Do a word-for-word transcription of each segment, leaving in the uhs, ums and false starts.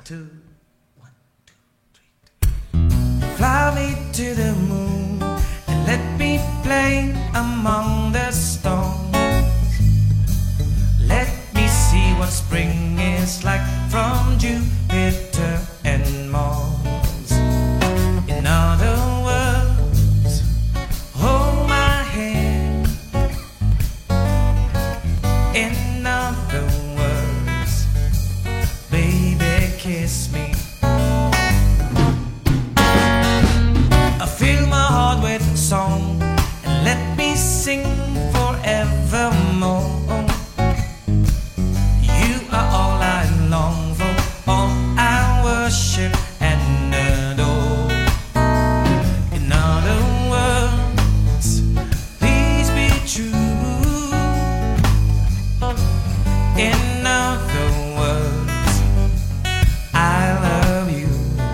two, one, two, three. Fly me to the moon and let me play among the stars. Let me see what spring is like from Jupiter and Mars. In other words, hold my hand. In other words, baby, kiss me. I fill my heart with song and let me sing forevermore. You are all I long for, all I worship and adore. In other words, please be true. In other words, I love you.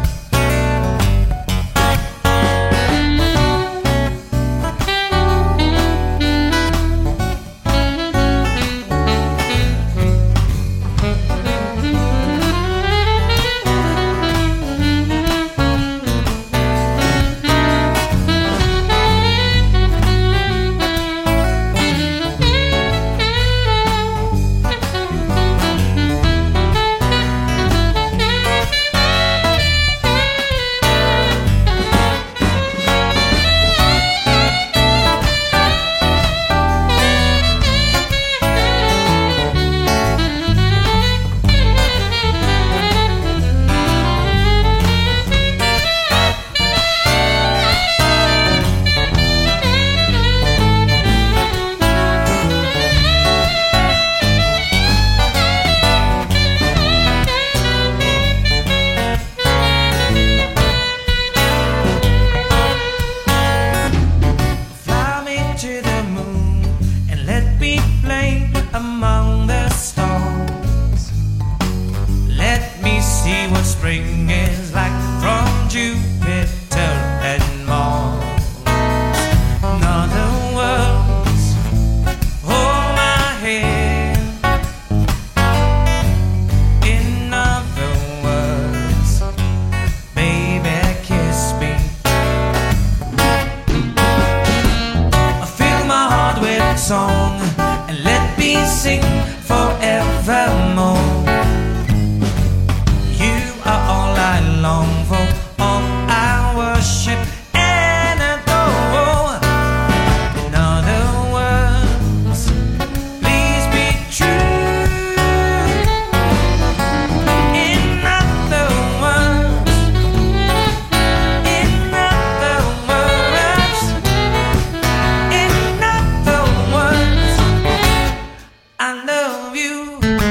Among the stars, let me see what spring is like from Jupiter and Mars. In other words, hold my hand. In other words, baby, kiss me. I fill my heart with song and let me sing forevermore. You are all I long for, all I worship and adore. In other words, please be true. In other words, in other words, in other words, I love you.